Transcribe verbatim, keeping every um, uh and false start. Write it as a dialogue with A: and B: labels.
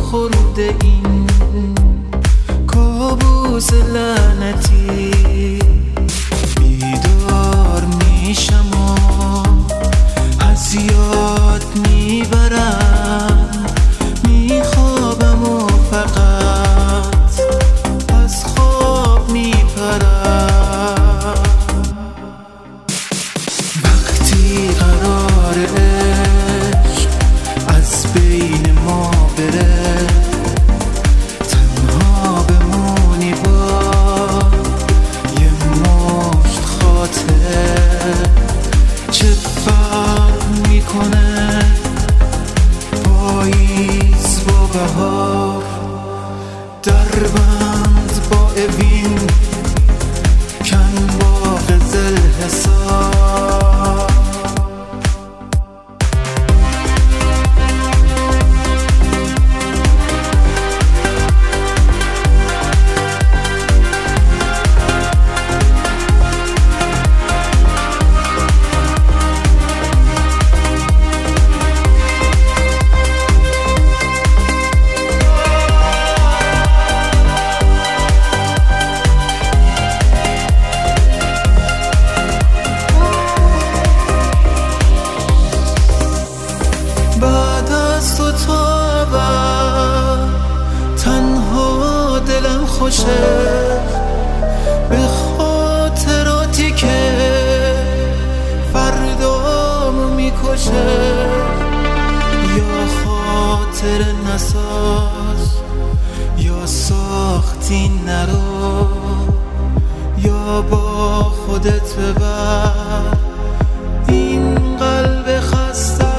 A: خورده این کابوس لعنتی. بیدار میشم و از یاد میبرم، میخوابم و فقط از خواب میپرم. وقتی قرار عشق از بین ما بره، تنها بمونی با یه مشت خاطر، چه فرق میکنه پاییز با بهار؟ دربند با اوین، کن با قزل حساب. بعد از تو تا ابد تنها دلم خوشه، به خاطراتی که فردامو میکشه. یا خاطر نساز، یا ساختی نرو، یا با خودت ببر این قلب خسته